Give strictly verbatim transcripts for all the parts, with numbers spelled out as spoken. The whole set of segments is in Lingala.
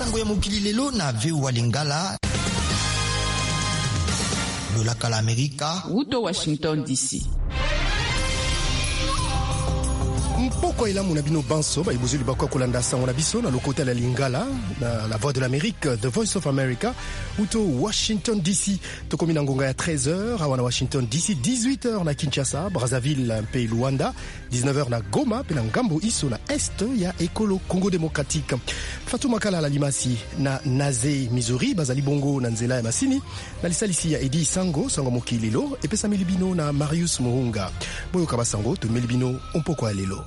Sango ya mokili lelo na V O A Lingala. Lolaka la Amerika. Uto Washington D C. Mpoko elamu na bino banso ba ibuzuli bakwa kolanda sango na biso na lokota la Lingala na la voix de l'Amérique, The Voice of America, uto Washington D C. Tokomi na ngonga ya treize heures awa na Washington D C, dix-huit heures na Kinshasa, Brazzaville mpe Luanda, dix-neuf heures na Goma pe na ngambo iso na est ya ekolo Congo démocratique. Fatou Makala la limasi na Naze Missouri bazali bongo na nzela ya masini na lisalisi ya Edi Sango sango mokilelo epesa milibino na Marius Mohunga. Boyo kabasango to milibino mpoko ya lelo.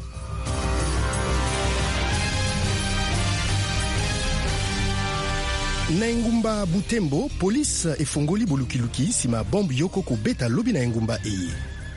Na engumba Butembo, police efongoli bolukiluki sima bombe yoko kubeta lobi na engumba eye.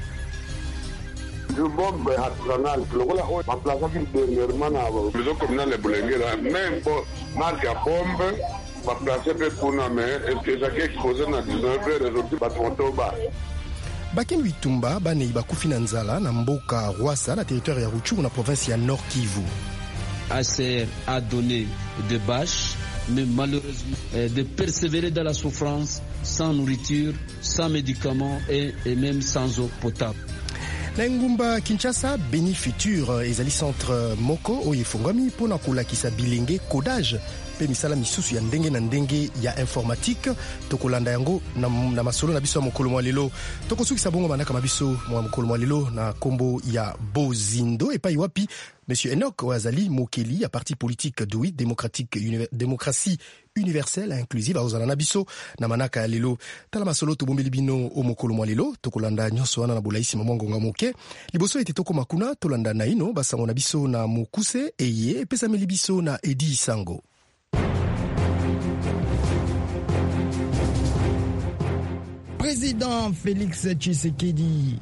Du bombe artisanal, lokola ho maplaza ki dernièrement na maison communale Bulengera, même bo marque à bombe, ba placer pe kuna mais est-ce que exposé na dix-neuf heures aujourd'hui ba tontoba. Baken Witumba bane bakufi na nzala na mboka Rwasa na territoire ya Rutshuru na province ya Nord Kivu. A C R a donné de bâches, mais malheureusement euh, de persévérer dans la souffrance sans nourriture, sans médicaments et, et même sans eau potable. Na ngumba Kinshasa, Beni Futur ezali centre moko oyo efongami pona kolakisa bilenge codage pe misala misusu ya ndenge na ndenge ya informatique tokolanda yango na, na masolo na biso ya mokolo mwa lelo tokosukisa bongo manaka mabiso mwa mokolo mwa lelo na kombo ya Bozindo epai wapi Monsieur Enoch Oazali Mokeli ya parti politique Douit démocratique univer, démocratie universelle inclusive aozala na biso na manaka ya lelo tala masolo to bombeli bino o mokolo mwa lelo tokolanda nyonso wana na bolaisi mamongonga moke liboso ete toko makuna tolanda na ino basango na biso na mokuse eye pesa meli biso na Edi Sango. Président Félix Tshisekedi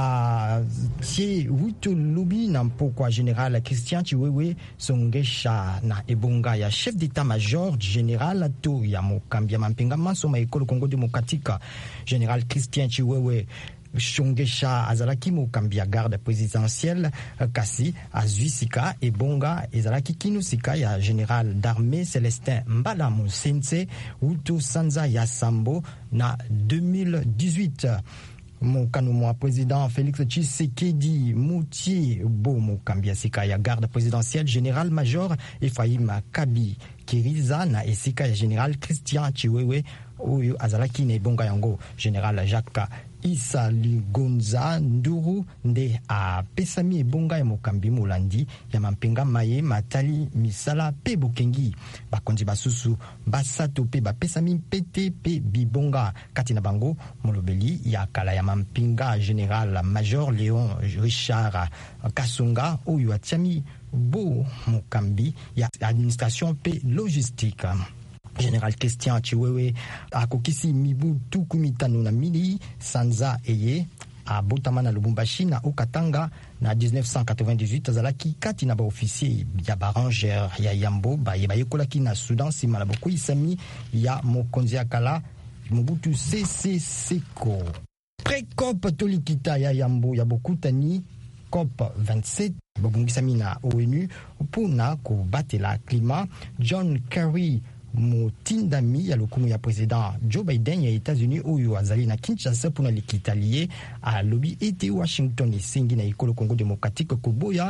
a sie wuto lubi na mpokwa général Christian Chiwewe Songesha na ebonga ya chef d'état-major général to ya mokambia mampinga maso ma ekolo Congo démocratique général Christian Chiwewe Songesha azalaki mokambia garde présidentielle kasi azuisika ebonga ezalaki kinusika ya général d'armée Célestin Mbala Mosense wuto sanza ya Sambo na deux mille dix-huit. Mokano mwa président Félix Tshisekedi Moutier Bo mokambia sika ya garde présidentielle général major Ephraim Kabi Kiriza na esika ya général Christian Chiwewe oyo azalaki na ebonga yango général Jacques Isa Ligonza Nduru nde a pesami ebonga ya mokambi molandi ya mampenga maye matali misala pe bokengi bakonzi basusu basato pe bapesami pete pe bibonga kati na bango molobeli ya kala ya mampinga général major Léon Richard Kasonga oyo atiami bo mokambi ya administration pe logistique. Général Christian Chiwewe akokisi mibu tuku mitano na mili sanza eye a Botama na Lubumbashi na Okatanga na dix-neuf cent quatre-vingt-dix-huit azalaki kati na ba officier ya barangere ya Yambo ba yekolaki na Soudan sima na boko isami ya mokonzi akala Mobutu Sese Seko. Pré-COP tolikita ya Yambo ya bokutani COP vingt-sept babungisami na O N U pona kobatela climat. John Kerry motindami ya lokumu ya président Joe Biden ya États-Unis oyo azali na Kinshasa pona likitalie a lobby ete Washington esengi na ekolo Congo démocratique koboya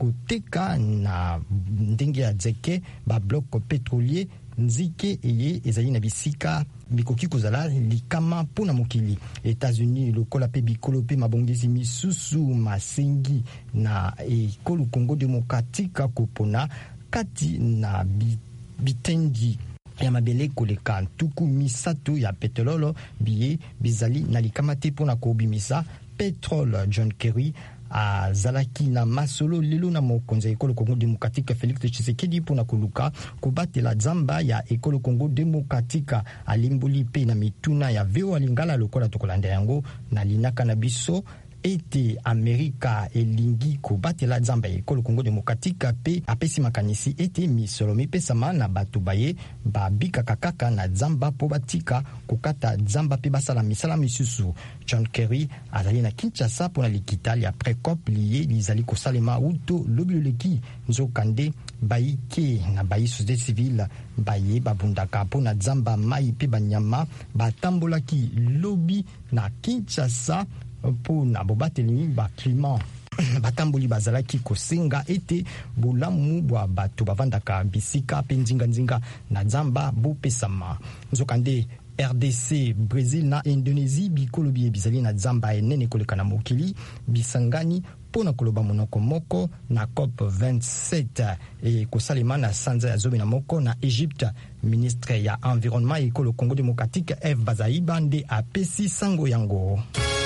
koteka na ndenge ya dzeke ba bloc pétrolier nzike eye ezali na bisika bikoki kozala likama pona mokili. États-Unis lokola pe bikolo pe mabongisi misusu masengi na ekolo Congo démocratique kopona kati na bi bitengi ya mabele koleka tuku misato ya petrolo biye bizali na likamate pona kobimisa petrol. John Kerry a zalaki na masolo lelo na mokonzi ekolo Congo démocratique Félix Tshisekedi pona koluka kobatela zamba ya ekolo Congo démocratique alimboli pe na mituna ya V O A Lingala lokola tokolanda yango na linaka na biso ete Amerika elingi kobatela nzamba ekolo Congo Démocratique pe apesi makanisi ete misolo mipesama na bato baye babikaka kaka na nzamba po batika kokata nzamba pe basala misala misusu. John Kerry azali na Kinshasa pona likitali après COP lié lizali kosalema uto lobiloleki nzokande baike na bayi société civile baye babundaka pona nzamba mai pe banyama batambolaki lobi na Kinshasa pona bobateli ba climat batamboli bazalaki kosenga ete bolamu bwa bato bavandaka bisika pe nzinga-nzinga na nzamba bopesama. Nzokande R D C, Brésil na Indonésie bikolobi bizali na nzamba enene koleka na mokili bisangani pona koloba monoko moko na COP vingt-sept e kosalema na sanza ya zobe na moko na Egypte. Ministre ya environnement ekolo Congo Démocratique Eve Bazaiba nde apesi sango yango.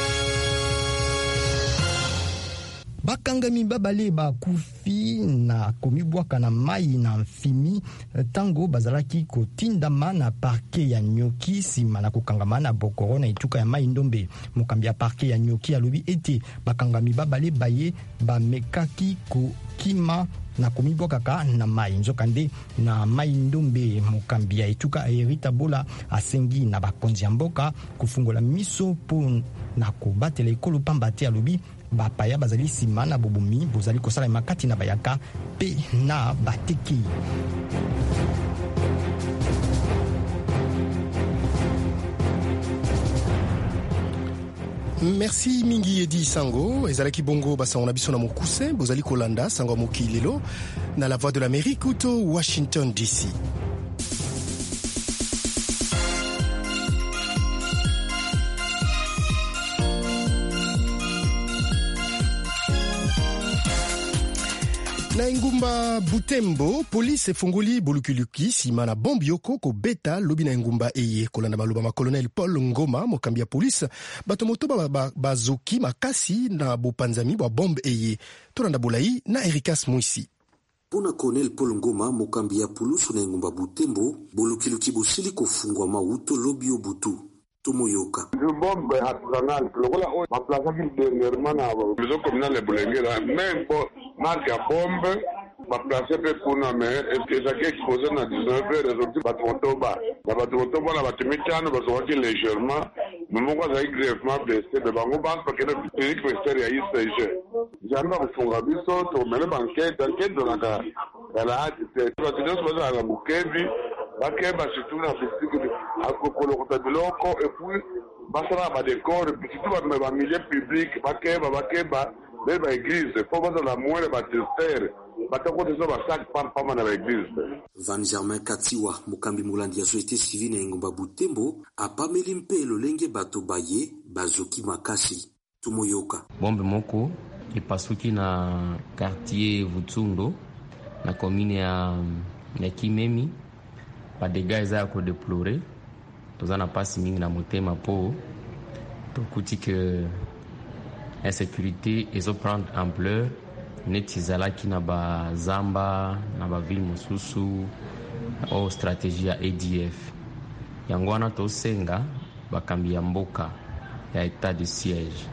Bakangami babale bakufi na komibwaka na mai na mfimi tango bazalaki kotindama na parke ya Nyoki sima na kokangama na Bokoro na ituka ya mai ndombe. Mokambi ya parke ya Nyoki alobi ete bakangami babale baye bamekaki kokima na komibwaka na mai nzokande na mai ndombe. Mokambi ya ituka Erita Bola asengi na bakonzi ya mboka kufungola miso po na kobatela ekolo pamba te alobi bapaya bazali sima na bobumi bozali kosala makati na bayaka pe na bateki. Merci mingi Edi Sango ezalaki bongo basango na biso na mokuse bozali kolanda sango moki lelo na la voix de l'Amérique uto Washington D C. Na engumba Butembo, police efunguli bolukuluki sima na bombi yoko ko beta lobi na engumba eye kolanda maloba ma colonel Paul Ngoma mokambi ya police bato moto ba bazoki makasi na bopanzami ba bombe eye tolanda bolai na Ericas Moisi. Pona colonel Paul Ngoma mokambi ya police na engumba Butembo bolukuluki bosili kofungwa mauto lobi obutu Tumoyoka. Le bombe artisanal, le voilà on ma place qui dernièrement na maison communale de Bulengera, même bon marque à bombe, ma place peut pour na mais est-ce que ça qui exposé na dix-neuf heures aujourd'hui ba toba. Na ba toba na ba timichano ba so qui légèrement, mais mon quoi ça grièvement blessé de bango banque parce que le physique ministère ya I C G. Jamba kufunga biso to mele banquette enquête de la la c'est pas de ce que la bukevi bakeba surtout na physique akokolo kotabiloko et puis basala ba décor puis surtout ba ba milieu public bakeba bakeba be ba église faut pas la moelle ba terre batako de so ba sac pam pam na ba église. Van Germain Katiwa mukambi mulandi ya société civile na engumba Butembo apameli mpelo lenge bato baye bazoki makasi tumoyoka. Bombe moko ipasuki na quartier Vutsundo na commune ya ya Kimemi ba dégâts za ko déplorer tozana pasi mingi na motema po tokuti que insécurité ezo prendre ampleur netizala ki na ba zamba na ba ville mosusu o stratégie ya A D F yango wana tosenga bakambi ya mboka ya état de siège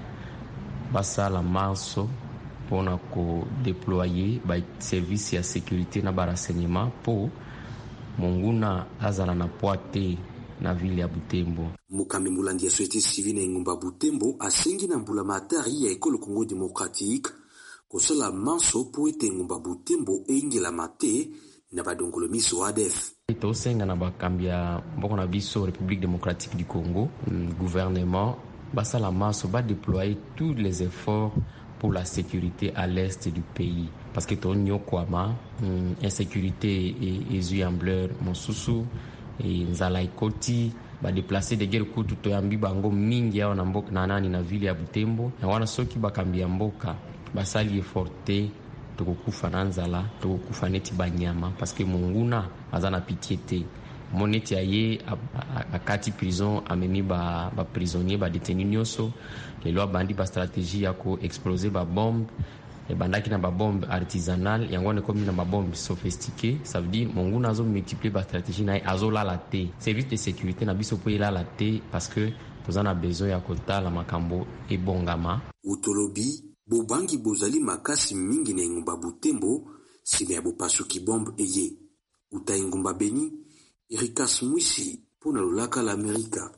basala maso pona ko déployer ba service ya sécurité na ba renseignement po monguna azala na poate na ville ya Butembo. Mukambi mulandi ya société civile na engumba Butembo asengi na mbula matari ya ekolo Congo Démocratique kosala manso po ete engumba Butembo engela mate na badongolo miso A D F. Tosenga na bakambi ya mboko na biso République démocratique du Congo, gouvernement basala manso ba déployer tous les efforts pour la sécurité à l'est du pays. Parce que ton nyokwama, insécurité et zuyambleur, monsusu, et nzala ikoti, ba déplacer des guerres kutu to yambi bango mingi ya wana mboka na nani na ville ya Butembo. Na wana soki bakambi ya mboka, basali eforte, toko kufa na nzala, toko kufa neti banyama. Parce que monguna, azana pitié. Moneti aye a kati prison amemi ba ba prisonnier ba détenu nyoso les lois bandi ba stratégie yako exploser ba bombe et bandaki na ba bombe artisanale yango ne comme na ba bombe sophistiquée ça veut dire mongu nazo multiplier ba stratégie na azo la laté service de sécurité na biso po la laté parce que toza na besoin ya kotala makambo ebongama. Utolobi bobangi bozali makasi mingi na engumba Butembo sime ya bopasuki bombe eye. Uta engumba Beni, Erikas Mwisi pona lolaka la Amerika.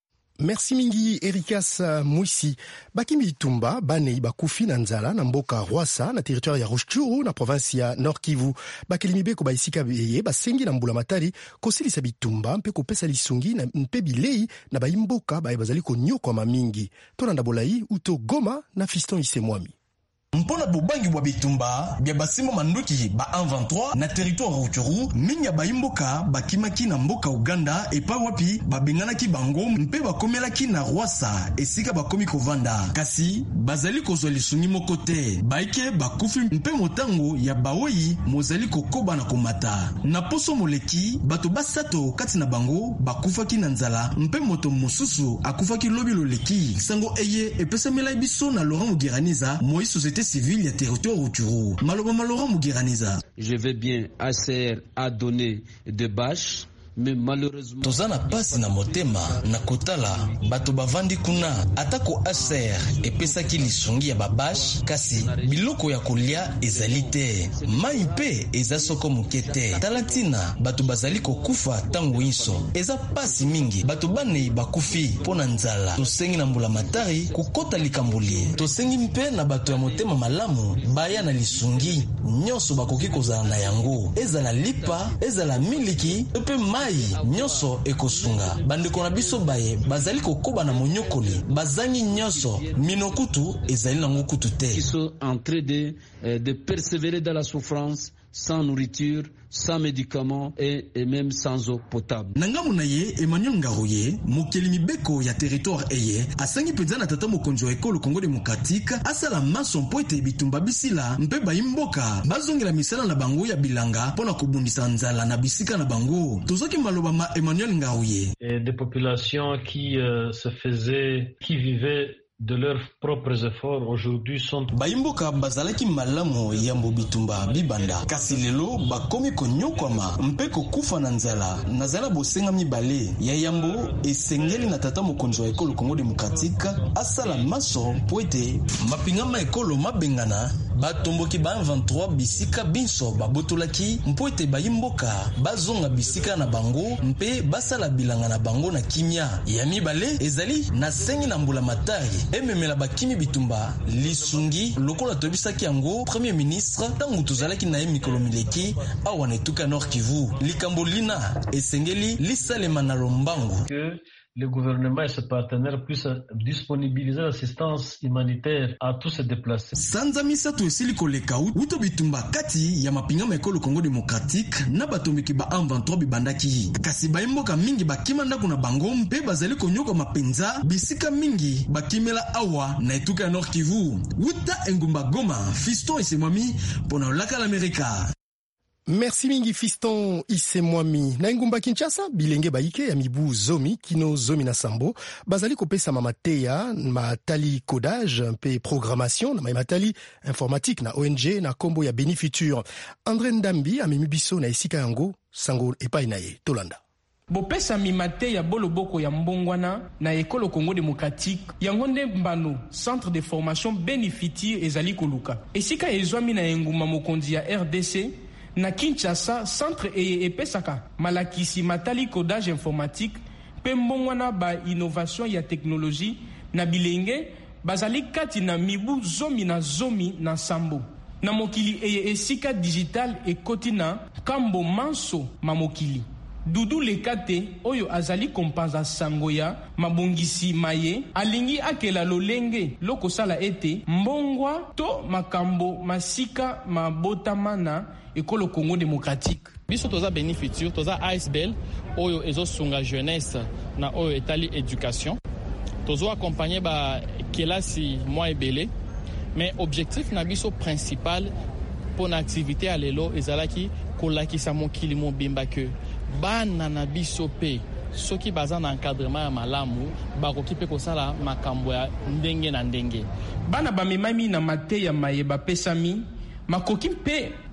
Merci mingi Erikas Mwisi. Bakimi Bitumba banei bakufi na nzala na mboka Rwasa na territoire ya Rushuru na province ya Nord Kivu. Bakilimi beko baisika beye basengi na mbula matari kosilisa bitumba mpe kopesa lisungi na mpe bilei na baimboka bae bazali konyokwa mamingi. Tolanda bolai uto Goma na Fiston Isemwami. Mpona bobangi bwa bitumba bya basimo manduki ba un vingt-trois na territoire Rutshuru minya baimboka bakimaki na mboka Uganda epa wapi babenganaki bango mpe bakomelaki na Rwasa esika bakomi kovanda kasi bazali kozwa lisungi moko te baike bakufi mpe motango ya baoyi mozali kokoba na komata na poso moleki bato basato kati na bango bakufaki na nzala mpe moto mosusu akufaki lobi loleki sango eye epesamela biso na Laurent Mugiraneza moi société civile ya territoire Rutshuru. Maloba Malora Mugiraneza. Je vais bien, A C R a donné de bâches, mais malheureusement tozana pasi na motema na kotala bato bavandi kuna atako A C R epesaki lisungi ya babash kasi biloko ya kolia ezali te mai mpe eza soko mukete talatina bato bazali kokufa tango inso eza pasi mingi bato banei bakufi pona nzala tosengi na mbula matari kokota likambuli tosengi mpe na bato ya motema malamu baya na lisungi nyonso bakoki kozala na yango ezala lipa ezala miliki epe mai nyonso ekosunga bandeko na biso baye bazali kokoba na monyokoli bazangi nyonso minokutu ezali na ngokutu te qui sont en train de de persévérer dans la souffrance sans nourriture, sans médicaments et, et même sans eau potable. Nangamu na ye Emmanuel Ngarouye, mokeli mibeko ya territoire eye, asangi penza na tata mokonjo ya ekolo Congo démocratique, asala mason po ete bitumba bisila mpe baimboka, bazongela misala na bango ya bilanga pona kobundisa nzala na bisika na bango. Tozoki maloba ma Emmanuel Ngarouye. Et des populations qui euh, se faisaient, qui vivaient de leurs propres efforts aujourd'hui sont baimboka bazalaki malamu ya mbobitumba bibanda kasi lelo bakomi konyokwama mpe kokufa na nzala nazala bosenga mibale ya yambo esengeli na tata mokonzo ya ekolo Congo démocratique asala maso poete mapingama ekolo mabengana batomboki ba un vingt-trois bisika binso babotolaki mpoete baimboka bazonga bisika na bango mpe basala bilanga na bango na kimia ya mibale ezali na sengi na mbula matari ememela bakimi bitumba lisungi lokola tobisaki yango premier ministre tangu tozalaki na ye mikolo mileki awa na etuka Nord Kivu likambo lina esengeli lisalema na lombangu que le gouvernement et ses partenaires puissent disponibiliser l'assistance humanitaire à tous ces déplacés. Sanza misato esili koleka uto bitumba kati ya mapingama ekolo Congo démocratique na batomiki ba un vingt-trois bibandaki kasi baimboka mingi bakima ndako na bango mpe bazali konyoka mapenza bisika mingi bakimela awa na etuka Nord Kivu uta engumba Goma Fiston Isemwami pona laka l'Amerika. Merci mingi Fiston Isemwami. Na ngumba Kinshasa, bilenge baike ya mibu zomi, kino zomi na sambo, bazali kopesa mamateya, matali codage, mpe programmation, na matali informatique na O N G, na kombo ya Beni Futur. André Ndambi, amemibiso na esika yango, sango epai na ye, Tolanda. Bopesa mimate ya boloboko ya mbongwana na ekolo Congo démocratique yango nde mbano centre de formation Beni Futur ezali koluka. Esika ezwami na enguma mokonzi ya R D C, na Kinshasa centre eye epesaka malakisi matali codage informatique pe mbongwana ba innovation ya technologie na bilenge bazali kati na mibu zomi na zomi na sambo na mokili eye esika digital ekoti na kambo manso mamokili Dudu Lekate oyo azali kompanza sango ya mabongisi maye alingi akela lolenge lokosala ete mbongwa to makambo masika mabotama na ekolo Congo démocratique. Biso toza Beni Futur, toza A S B L oyo ezosunga jeunesse na oyo etali éducation. Tozo accompagner ba kelasi mwa ebele, mais objectif na biso principal pour na activité à lelo ezalaki kolakisa mokili mobimba ke bana na biso pe soki baza na encadrement ya malamu bakoki pe kosala makambo ya ndenge na ndenge bana bamemami na mate ya maye bapesami makoki mpe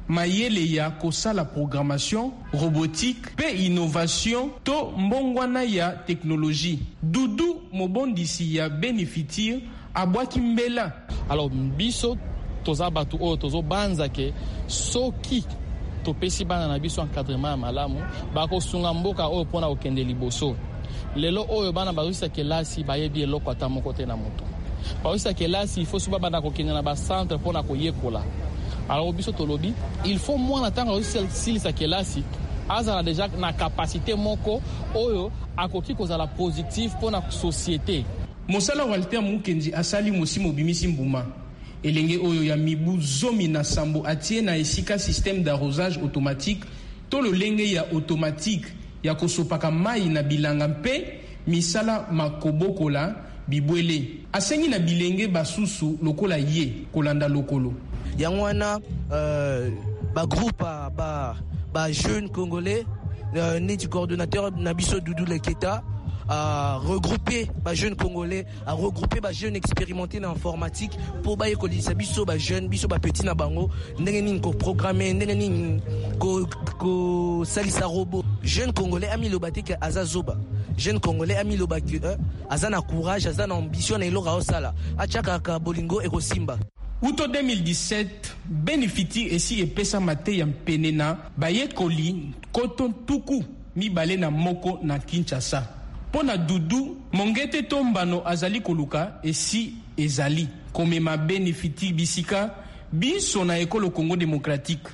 mayele ya kosala programmation robotique pe innovation to mbongwana ya technologie. Dudu mobondisi ya Benefitir abwaki mbela. Alors biso toza batu o tozo banza ke soki topesi bana na biso encadrement ya malamu bakosunga mboka oyo mpona kokende liboso. Lelo oyo bana bazwisa kelasi bayebi eloko ata moko te na moto. Bazwisa kelasi il faut suba bana kokende na bacentre mpona koyekola. Alors biso tolobi il faut mwana tanga osilisa kelasi azala déjà na capacité moko oyo akoki kozala positif mpona société. Mosala Walter Mukendi asali mosimo bimisi mbuma. Elenge oyo ya mibu zomi na sambo atie na esika système d'arrosage automatique to lo lenge ya automatique ya kosopaka mai na bilanga mpe misala makobokola bibwele. Asengi na bilenge basusu lokola ye kolanda lokolo. Yangwana euh, ba groupe ba ba jeunes congolais euh, né du coordonnateur Nabiso Doudou Leketa à regrouper les jeunes congolais, à regrouper les jeunes expérimentés en informatique pour bailler kolisa biso ba jeunes biso ba petit na bango ndenge nini ko programmer ndenge nini ko ko salisa robot. Jeunes congolais ami lobaté azazoba. Jeunes congolais ami lobaki azana courage azana ambition na ilora osala achaka ka bolingo eko simba. Uto deux mille dix-sept, Benefitir esi epesa mate ya penena baye koli koton tuku mi bale na moko na Kinshasa. Pona dudu mongete tombano azali koluka esi ezali komema Benefitir bisika biso na ekolo Congo démocratique.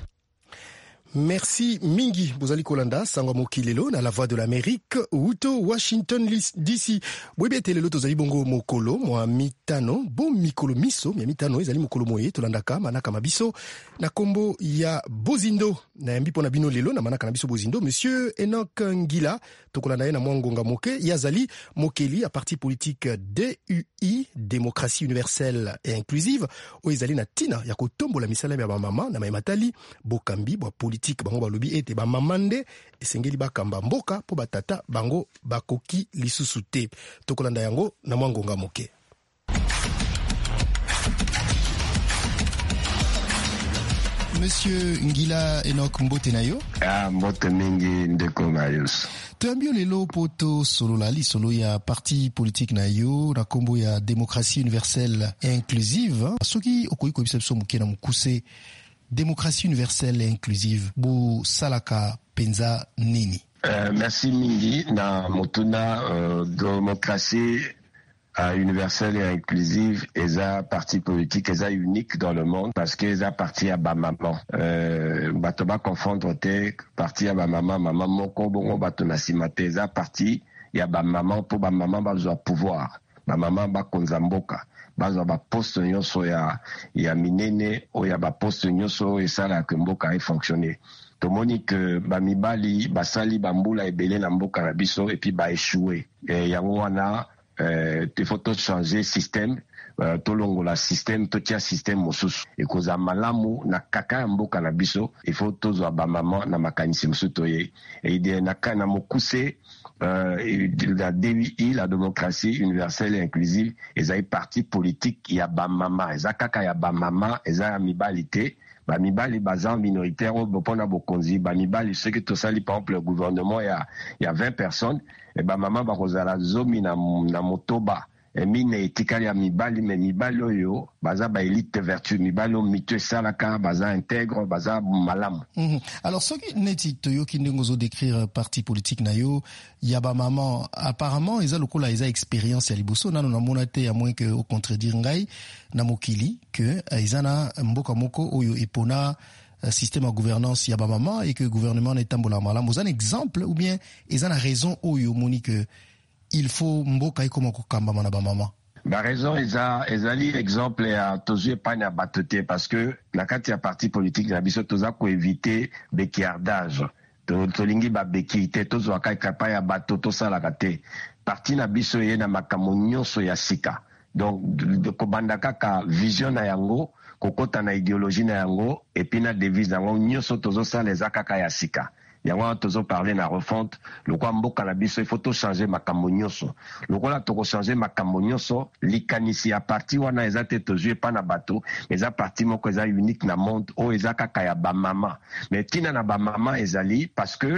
Merci mingi bozali kolanda sangwa mokilelo na la voix de l'Amérique uto Washington D C. Bwebe telelo tozali bongo mokolo mwa mitano bo mikolo miso ya mitano ezali mokolo moye tolandaka manaka mabiso na kombo ya Bozindo na yambi pona bino lelo na manaka na biso Bozindo Monsieur Enoch Ngila tokolanda ye na mwangonga moke yazali mokeli a parti politique D U I Démocratie Universelle et Inclusive o ezali na tina ya kotombola misala ya ba mama na mayimatali bokambi bwa politique bango balobi ete ba mamande esengeli bakamba mboka po batata bango bakoki lisusu te tokolanda yango na mwangonga moke. Monsieur Ngila Enoch Mbote nayo ah mbote mingi ndeko Marius Tuambio lelo poto solola li solo ya parti politique na yo na kombo ya Démocratie Universelle et Inclusive soki okoyi ko biso muke na mukuse Démocratie universelle et inclusive bu salaka penza nini? Uh, merci mingi na motuna uh, démocratie uh, universelle et inclusive eza parti politique eza unique dans le monde parce que eza parti à ba maman euh bato ba confondre te parti à ba maman maman moko bongo bato na simate eza parti ya ba maman pour ba maman bazwa pouvoir ba maman ba konzamboka bazwa ba poste nyonso ya ya minene o ya ba poste nyonso esala ke mboka e fonctionner. Tomoni que ba mibali basali bambula ebele na mboka na biso et puis ba échouer. Et yango wana euh il faut tout changer système uh, tolongola système totia système mosusu ekoza malamu na kaka ya mboka na biso il faut tozwa ba maman na makanisi mosusu toye et ide na kana mokuse Euh, la D U I, la démocratie universelle et inclusive, ils ont parti politique, il y a ba mama, ils ont kaka il y a ba mama, ils ont amibalité, ba mibali bazan minoritaire au bopona bokonzi, ba mibali ceux qui tout ça, par exemple le gouvernement il y a il y a vingt personnes, et ba mama ba kozala zomi na na motoba. Et mine etikali ya mibali me mibali oyo baza ba élite vertu mibali mitwe salaka baza intègre baza malamu. Mm-hmm. Alors ce qui neti toyo ki ndengozo décrire parti politique na yo ya ba maman apparemment eza lokola eza expérience ya liboso nano na monate ya moins que au contredire ngai na mokili que eza na mboka moko oyo epona système de gouvernance ya ba maman et que gouvernement netambola malamu. Vous avez un exemple ou bien eza na raison oyo monique il faut mboka ikoma kokamba mana ba mama? La raison eza ezali exemple ya tozu pa na batote parce que na kati ya parti politique na biso toza ko éviter bekiardage to tolingi ba bekite tozo akaka pa ya batoto sala kate parti na biso ye na makambo nyonso ya sika donc de kobanda kaka vision na yango kokota na idéologie na yango et puis na devise yango nyonso tozo sala eza kaka ya sika yango tozo parler na refonte lokwa mboka na biso il faut to changer makambo nyonso lokola toko changer makambo nyonso likanisi ya parti wana eza te tozue pa na bato eza parti moko eza unique na monde o eza kaka ya ba mama mais tina na ba mama ezali parce que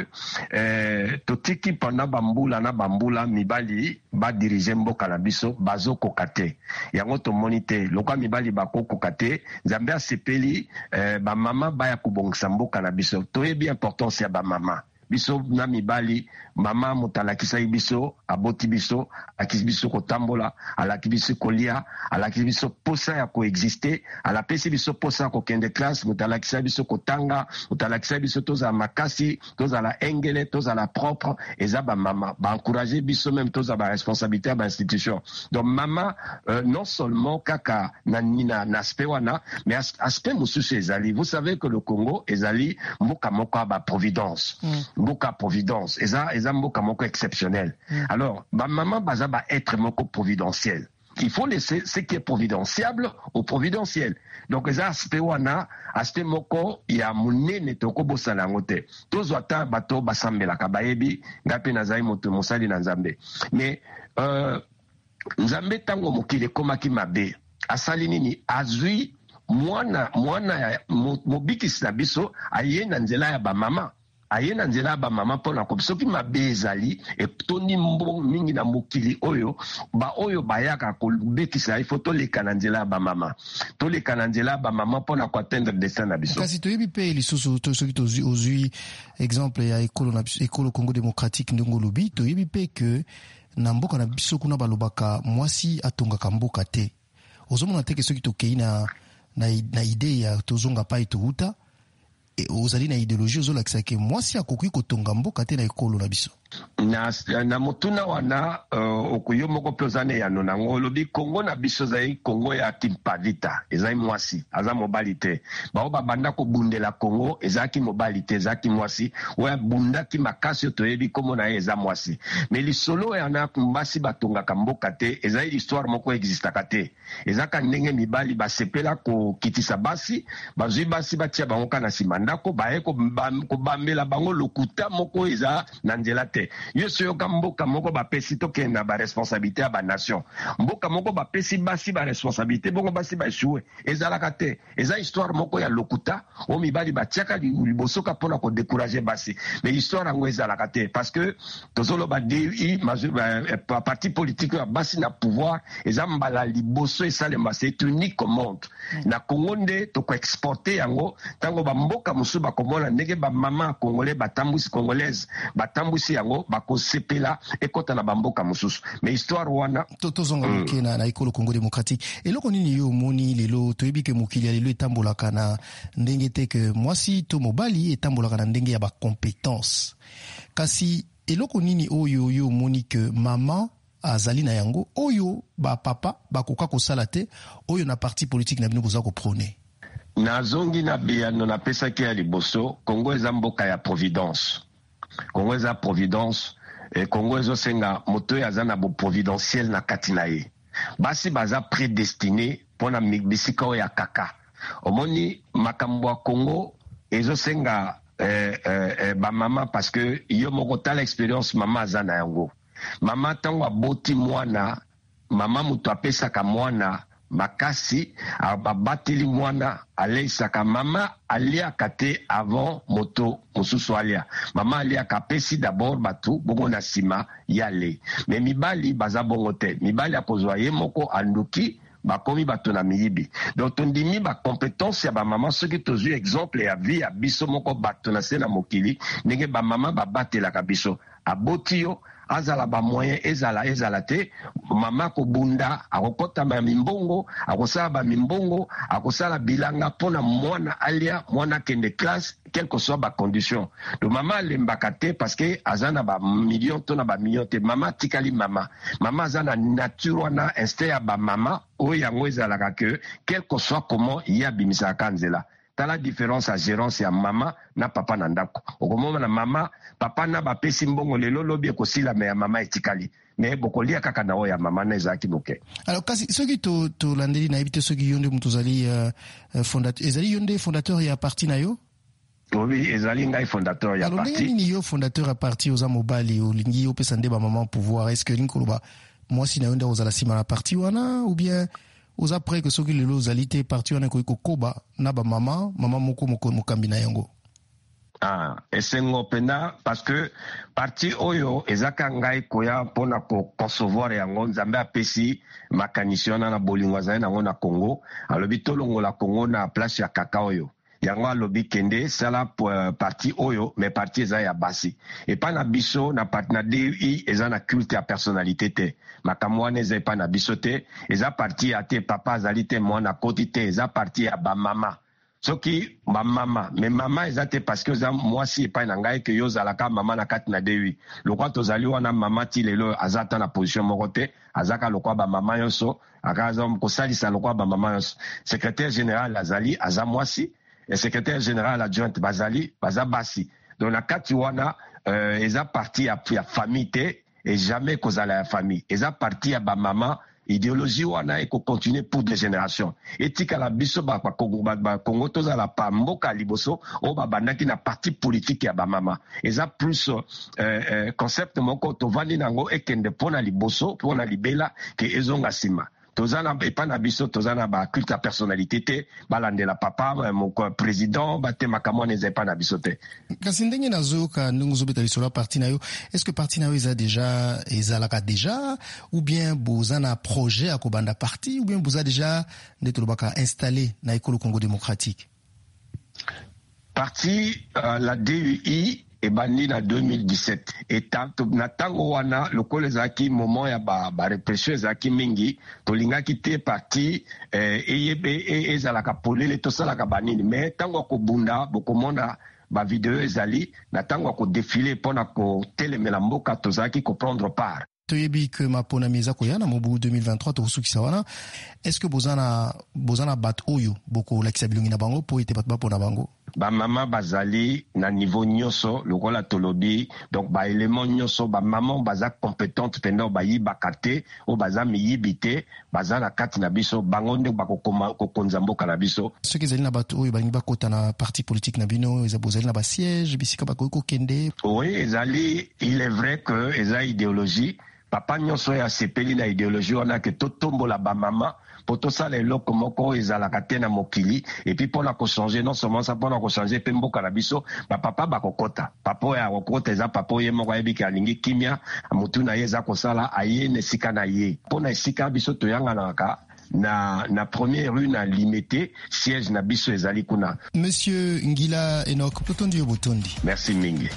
euh, totiki pendant bambula na bambula mibali ba diriger mboka na biso bazo kokate yango to monite lokwa mibali bako kokate nzambe asepeli euh, ba mama ba ya kubongisa mboka na biso toyebi importance ya ba mama biso na mibali mama mutalakisa biso aboti biso akisi biso kotambola alaki biso kolia alaki biso posa ya koexister alapesi biso posa ya kokende classe mutalakisa biso kotanga mutalakisa biso toza makasi toza la engele toza la propre eza ba mama ba encourager biso même toza ba responsabilité ba institution donc mama euh, non seulement kaka na na na aspect wana mais aspect mususu ezali vous savez que le Congo ezali mboka moko ba providence mm. mboka providence eza eza mboka moko exceptionnel mm. alors ba mama baza ba être moko providentiel il faut laisser ce qui est providentiable au providentiel donc eza aspect wana aspect moko ya munene toko bosala ngote tozo ata bato basambelaka bayebi ngapi nazai moto mosali na nzambe mais euh, nzambe tango mokile komaki mabe asali nini azui mwana mwana mobikisi na biso aye na nzela ya ba mama aye na nzela ba mama pona ko soki mabe ezali etoni mbo mingi na mokili oyo ba oyo bayaka ko bekisa ifo to leka na nzela ba mama to leka na nzela ba mama pona ko atteindre destin na biso kasi to yebi pe lisusu to soki to ozui exemple ya ekolo na ekolo Congo démocratique ndongo lobi to yebi pe que na mboka na biso kuna balobaka mwasi atongaka mboka te ozomona te ke soki to keina na na idée ya tozonga pa ituuta ozali na idéologie ozolakisa ke mwasi akoki kotonga mboka te na ekolo na biso na na motuna wana uh, okuyo moko pe ozane ya nonango lobi Congo na biso zai Congo ya kimpavita ezai mwasi aza mobali te bao babanda ko bundela Congo ezaki mobali te ezaki mwasi oya bunda ki makasi toyebi komo na eza mwasi mais lisolo ya na kumbasi batonga kamboka te ezai histoire moko existaka te ezaka ndenge mibali basepela ko kitisa basi bazui basi batia bango kana simandako bae ko bambela bango lokuta moko eza na nzela te yo soyo ka mboka moko bapesi tokenda ba responsabilité ya ba nation mboka moko bapesi basi ba responsabilité bongo basi ba échouer ezalaka te eza histoire moko ya lokuta o mibali batiaka libosoka pona ko décourager basi mais histoire ngo ezalaka te parce que tozolo ba di ba parti politique ya basi na pouvoir eza mbala liboso esalema c'est unique au monde na Congo nde to ko exporter yango tango ba mboka musu ba komona ndenge ba mama congolais batambusi congolaise batambusi yango bakosepela ekota na bamboka mususu mais histoire wana tozonga mm. mokena na ekolo Congo démocratique eloko nini yo moni lelo toyebi ke mokili lelo etambolaka na ndenge te ke mwasi to mobali etambolaka na ndenge ya ba compétence kasi eloko nini oyo yo moni ke mama azali na yango oyo ba papa bakoka kosala te oyo na parti politique na bino boza ko prôner na zongi na biyano na pesa ke ya liboso Congo eza mboka ya providence Congo eza providence e Congo ezo senga moto ya zana bo providentiel na kati na ye basi baza prédestiné pona bisika ya kaka omoni makambo ya Congo ezo senga eh, eh, eh, ba mama parce que yo moko tala expérience mama zana yango mama tango aboti mwana mama muto apesaka mwana makasi abateli mwana aleisaka mama aliaka te avant moto mosusu alia mama aliaka pesi d'abord batu bongo na sima yale mais mibali baza bongo te mibali akozwa ye moko anduki bakomi bato na miyibi donc tondimi ba compétence ya ba mama soki tozwi exemple ya vie ya biso moko bato na se na mokili ndenge ba mama babatelaka biso aboti yo azala ba moyen ezala ezala te mama ko bunda akokota ba mimbongo akosala ba mimbongo akosala bilanga pona mwana alia mwana kende classe quelle que soit ba condition donc mama lembaka te parce que azana ba million to na ba million te mama tikali mama mama azana nature wana instinct ya ba mama oyo yango ezalaka que quel que soit comment ya bimisa kanzela tala différence à gérance ya mama na papa na ndako okomoma na mama papa na bapesi mbongo lelo lobi ekosila me ya mama etikali mais bokolia kaka na oya mama na ezaki boke alors kasi soki to to landeli na ebite soki yonde mutuzali uh, fondateur ezali yonde fondateur ya parti na yo Oui, ezali ngai fondateur ya parti. Alors ndenge nini yo fondateur ya parti oza mobali olingi yo pesa nde ba maman pouvoir, est-ce que linkoloba mwasi na yo nde ozala sima na parti wana ou bien oza près que soki lelo ozali te parti wana ekoki kokoba na ba maman mama moko moko mokambi na yango? Ah, esengo pena parce que parti oyo ezaka ngai koya pona ko concevoir yango nzambe apesi makanisi wana na bolingo azali nango na Congo alobi tolongola Congo na place ya kaka oyo yango alobi kende sala parti oyo mais parti eza ya basi epa na biso na parti na D U I eza na culte ya personnalité te makambo wana eza epa na biso te eza parti ya te papa azali te mwana koti te eza parti ya bamama soki bamama mais mama eza te parce que oza mwasi epai na ngai ke yo ozalaka mama na kati na D U I lokwa tozali wana mama ti lelo aza ta na position moko te azaka lokwa bamama nyonso akaza kosalisa lokwa bamama nyonso secrétaire général azali aza mwasi et secrétaire général adjoint bazali baza basi donc na kati wana euh, eza parti ya, ya famille te et jamais kozala ya famille eza parti ya bamama idéologie wana eko continuer pour des générations etika la biso ba Congo ba Congo tozala pa mboka liboso o babandaki na parti politique ya bamama eza plus euh, euh, concept moko tovandi nango ekende pona liboso pona libela ke ezonga sima tozana epa na biso tozana ba culte ya personnalité te balandela papa mon président bate makambo wana eza epa na biso te. Kasi ndenge nazoyoka ndenge ozobeta lisolo ya parti na yo, est-ce que parti na yo eza déjà ezalaka déjà ou bien boza na projet ya kobanda parti ou bien boza déjà nde tolobaka installé na ekolo Congo démocratique? Parti euh, la D U I ebandi na deux mille dix-sept et na tango wana lokolo ezalaki moment ya ba, ba répression ezalaki mingi tolingaki te parti eh, eyebe ezalaka polele tosalaka banini mais tango akobunda bokomona ba video ezali na tango akodefile mpona kotelemela mboka tozalaki koprendre part. Toyebi que mapona miza koya na mobu deux mille vingt-trois tokosukisa wana, est-ce que bozana bozana bat oyo boko lakisa bilongi na bango po ete bat bapona bango? Ba mama bazali na niveau nyonso lokola tolobi donc ba élément nyonso ba maman baza compétente pendant ba yibaka te o baza miyibi te baza na kati na biso bango nde bakokoma kokonza mboka na biso. Ceux qui ezali na bato oyo balingi bakota na parti politique na bino eza bozali na ba siège bisika bakoki kokende? Oui, ezali il est vrai que eza idéologie papa nyonso ya sepeli na idéologie wana ke totombola ba mama pour tout ça les loko moko ezalaka te na mokili et puis pour la ko changer non seulement ça pour la ko changer pe mboka na biso ba papa bakokota papa ya kokota eza papa ye moko yebi ka lingi kimia mutu na yeza ko sala aye ne sika na ye pona sika biso to yanga naka na na première rue na limité siège na biso ezali kuna. Monsieur Ngila Enoch Totondi Obotondi. Merci mingi.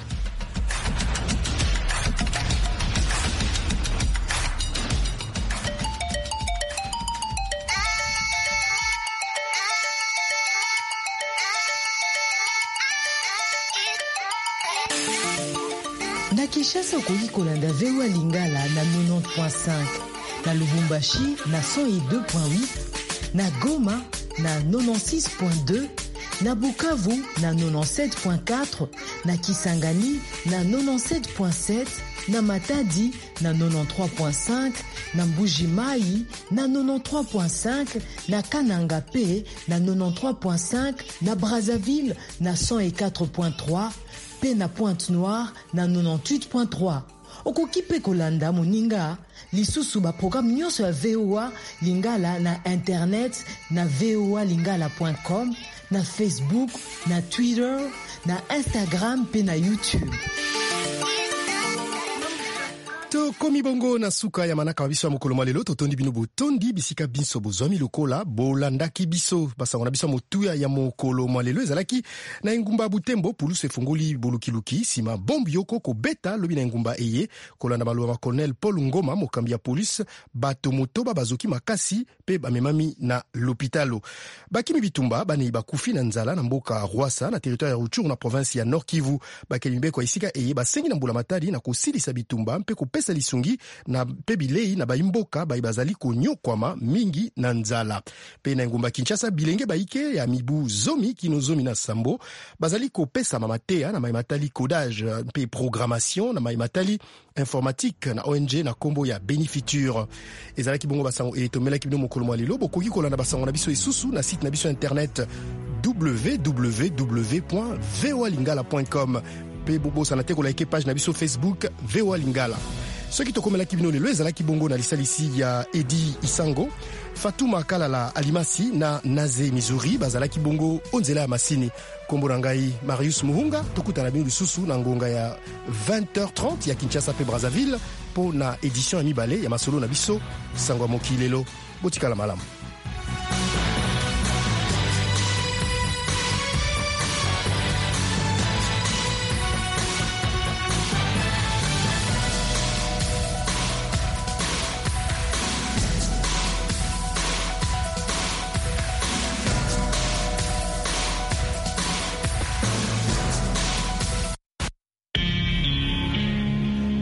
Na Kinshasa okoki kolanda V O A Lingala na quatre-vingt-dix point cinq, na Lubumbashi na cent deux point huit, na Goma na quatre-vingt-six point deux, na Bukavu na quatre-vingt-dix-sept point quatre, na Kisangani na quatre-vingt-dix-sept point sept, na Matadi na quatre-vingt-treize point cinq, na Mbuji-Mayi na quatre-vingt-treize point cinq, na Kananga P na quatre-vingt-treize point cinq, na Brazzaville na cent quatre point trois, pe na Pointe-Noire na quatre-vingt-dix-huit point trois. Okoki pe kolanda moninga lisusu ba programme nyonso ya V O A Lingala na internet na v o a lingala point com, na Facebook, na Twitter, na Instagram pe na YouTube. To komi bongo na suka ya manaka biso ya mokolo malelo totondi bino botondi bisika biso bozwami lokola bolandaki biso basango na biso motuya ya mokolo malelo ezalaki na engumba Butembo pulusu efungoli bolukiluki sima bombe yoko kobeta lobi na engumba eye kolanda baloba colonel Paul Ngoma mokambi ya police bato motoba bazoki makasi pe bamemami na l'hôpitalo bakimi bitumba bani bakufi na nzala na mboka Rwasa na territoire ya Rutshuru na province ya Nord Kivu bakeli mbeko isika eye basengi na mbula matadi na kosilisa bitumba mpe ko pesa lisungi na pe bilei na baimboka bai bazali konyokwama mingi na nzala. Pe na ngumba Kinshasa bilenge baike ya mibu zomi kino zomi na sambo bazali kopesa mamatea na maimatali codage pe programmation na maimatali informatique na O N G na kombo ya Benefiture. Ezalaki bongo basango etomelaki bino mokolo mwa lelo bokoki kolanda basango na biso esusu na site na biso internet w w w point v o a lingala point com. Pe bobo sanate ko like page na biso Facebook V O A Lingala. Soki tokomelaki bino lelo ezalaki bongo na lisalisi ya Edi Isango, Fatuma Kalala Alimasi na Naze Mizuri bazalaki bongo onzela ya masini. Kombo na ngai Marius Muhunga, tokutana bino lisusu na ngonga ya vingt heures trente ya Kinshasa pe Brazzaville po na édition ya mibale ya masolo na biso sango moki lelo. Botikala malamu.